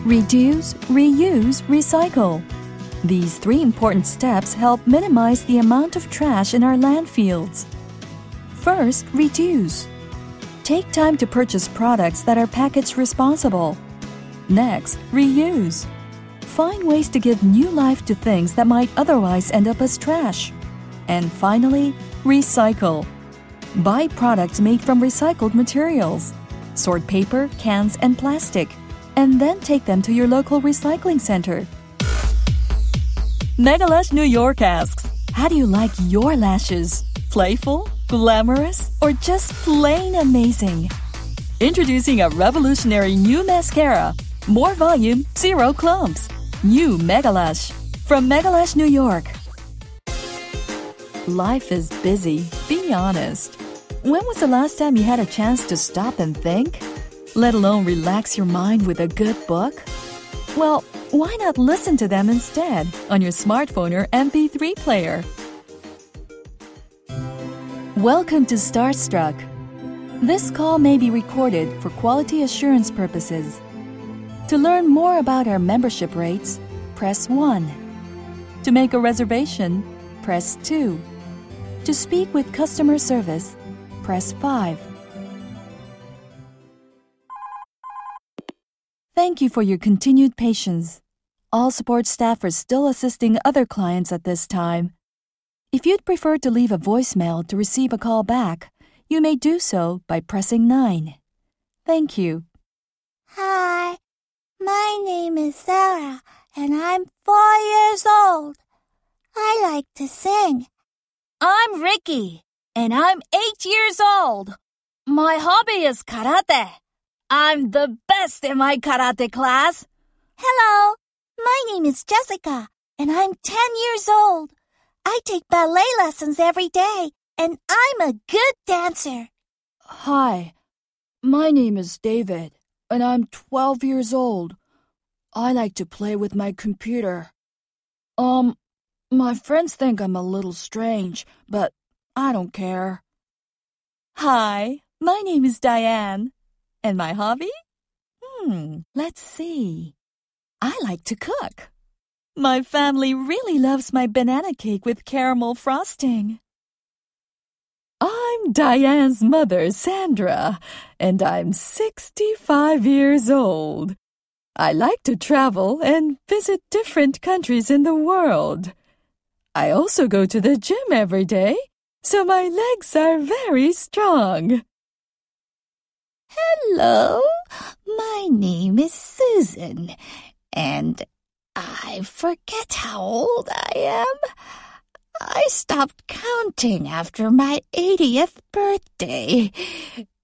Reduce, reuse, recycle. These three important steps help minimize the amount of trash in our landfills. First, reduce. Take time to purchase products that are package responsible. Next, reuse. Find ways to give new life to things that might otherwise end up as trash. And finally, recycle. Buy products made from recycled materials. Sort paper, cans, and plastic, and then take them to your local recycling center. Megalash New York asks, how do you like your lashes? Playful, glamorous, or just plain amazing? Introducing a revolutionary new mascara. More volume, zero clumps. New Megalash. From Megalash New York. Life is busy, be honest. When was the last time you had a chance to stop and think? Let alone relax your mind with a good book? Well, why not listen to them instead on your smartphone or MP3 player? Welcome to Starstruck. This call may be recorded for quality assurance purposes. To learn more about our membership rates, press 1. To make a reservation, press 2. To speak with customer service, press 5. Thank you for your continued patience. All support staff are still assisting other clients at this time. If you'd prefer to leave a voicemail to receive a call back, you may do so by pressing 9. Thank you. Hi, my name is Sarah, and I'm 4 years old. I like to sing. I'm Ricky, and I'm 8 years old. My hobby is karate. I'm the best in my karate class. Hello, my name is Jessica, and I'm 10 years old. I take ballet lessons every day, and I'm a good dancer. Hi, my name is David, and I'm 12 years old. I like to play with my computer. My friends think I'm a little strange, but I don't care. Hi, my name is Diane. And my hobby? Let's see. I like to cook. My family really loves my banana cake with caramel frosting. I'm Diane's mother, Sandra, and I'm 65 years old. I like to travel and visit different countries in the world. I also go to the gym every day, so my legs are very strong. Hello, my name is Susan, and I forget how old I am. I stopped counting after my 80th birthday.